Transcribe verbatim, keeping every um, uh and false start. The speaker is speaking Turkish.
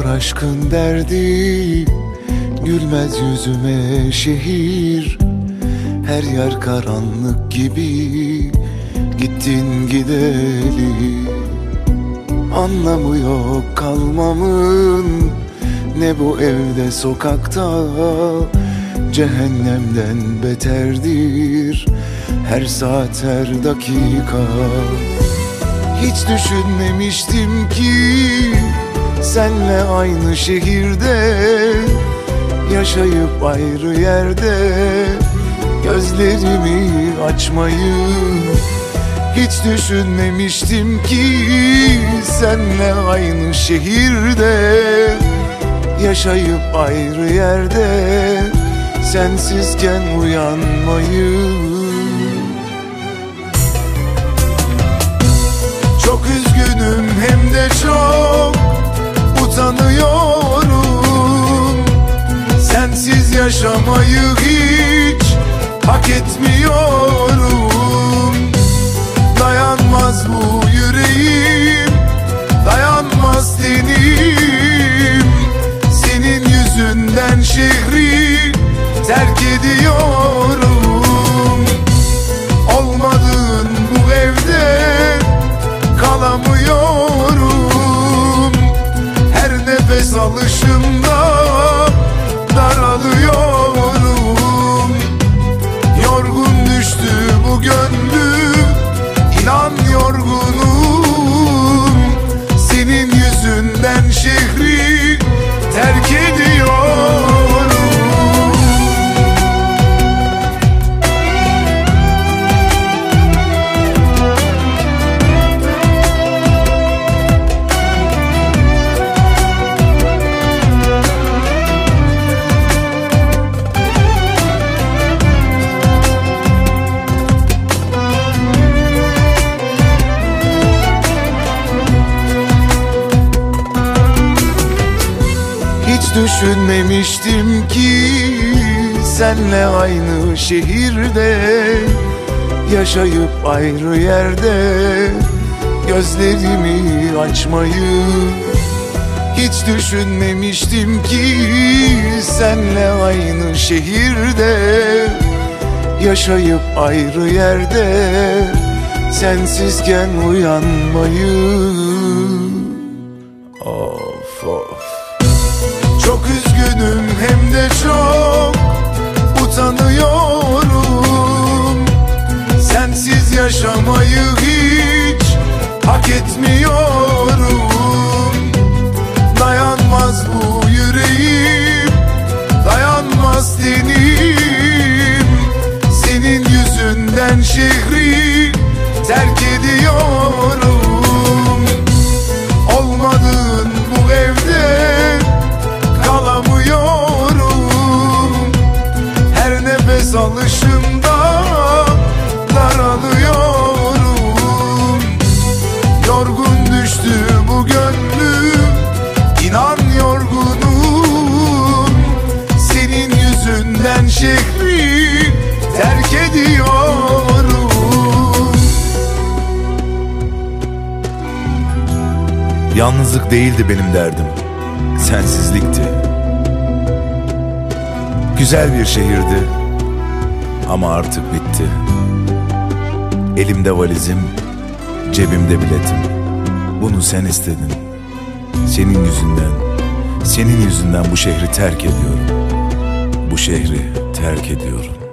Biliyor aşkın derdi, gülmez yüzüme şehir. Her yer karanlık gibi, gittin gideli. Anlamı yok kalmamın, ne bu evde sokakta. Cehennemden beterdir her saat her dakika. Hiç düşünmemiştim ki senle aynı şehirde, yaşayıp ayrı yerde gözlerimi açmayı. Hiç düşünmemiştim ki senle aynı şehirde, yaşayıp ayrı yerde sensizken uyanmayı. Çok üzgünüm hem de çok utanıyorum. Sensiz yaşamayı hiç hak etmiyorum. Dayanmaz bu yüreğim, dayanmaz tenim. Senin yüzünden şehri terk ediyorum. Olmadığın bu evde kalamıyorum. Her nefes alışımda daralıyorum. Yorgun düştü bu gönlüm, İnan yorgunum. Senin yüzünden şehri terk ediyorum. Hiç düşünmemiştim ki senle aynı şehirde, yaşayıp ayrı yerde gözlerimi açmayı. Hiç düşünmemiştim ki senle aynı şehirde, yaşayıp ayrı yerde sensizken uyanmayı. Of of. Çok üzgünüm hem de çok utanıyorum. Sensiz yaşamayı hiç hak etmiyorum. Dayanmaz bu yüreğim, dayanmaz tenim. Senin yüzünden şehri terk ediyorum. Olmadığın bu evde kalamıyorum. Her nefes alışımda daralıyorum. Yorgun düştü bu gönlüm, İnan yorgunum. Senin yüzünden şehri terk ediyorum. Yalnızlık değildi benim derdim, sensizlikti. Güzel bir şehirdi ama artık bitti. Elimde valizim, cebimde biletim. Bunu sen istedin. Senin yüzünden, senin yüzünden bu şehri terk ediyorum. Bu şehri terk ediyorum.